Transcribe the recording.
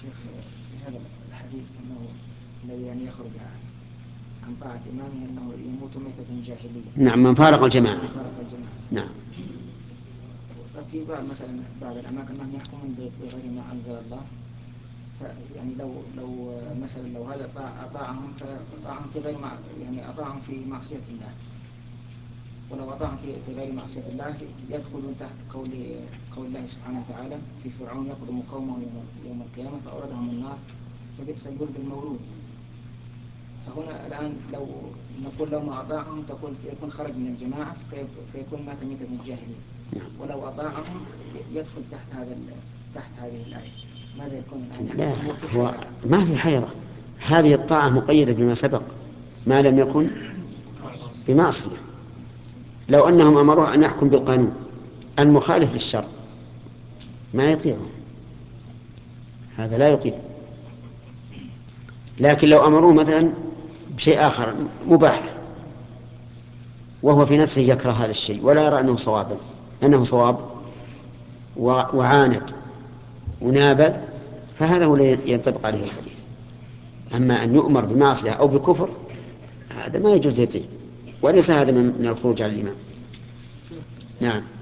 شيخ في هذا الحديث أنه الذي يعني يخرج عن طاعة إمامه أنه يموت ميتة جاهلية. نعم، من فارق الجماعة. نعم. في بعض مثلا بعض الأماكن أنهم يحكمون بغير ما أنزل الله، يعني لو مثلا لو هذا أطاعهم فأطاعهم في غير يعني أطاعهم في معصية الله، ولو أطاعهم في غير معصية الله يدخلون تحت قول الله سبحانه وتعالى في فرعون يقدم قومه يوم القيامة فأوردهم النار فبئس الورد المورود. فهنا الآن لو نقول لو ما أطاعهم تقول يكون خرج من الجماعة فيكون مات ميتة الجاهلية، ولو أطاعهم يدخل تحت هذه الآية. ماذا يكون الآن؟ لا، هو ما في حيرة. هذه الطاعة مقيدة بما سبق ما لم يكن بمعصية. لو أنهم أمروه أن يحكم بالقانون المخالف للشرع ما يطيعه، هذا لا يطيع. لكن لو أمروه مثلا بشيء آخر مباح وهو في نفسه يكره هذا الشيء ولا يرى أنه صواب وعاند ونابذ، فهذا هو الذي ينطبق عليه الحديث. أما أن يؤمر بمعصية أو بكفر هذا ما يجوز يطيع، وليس هذا من الخروج على الإمام. نعم.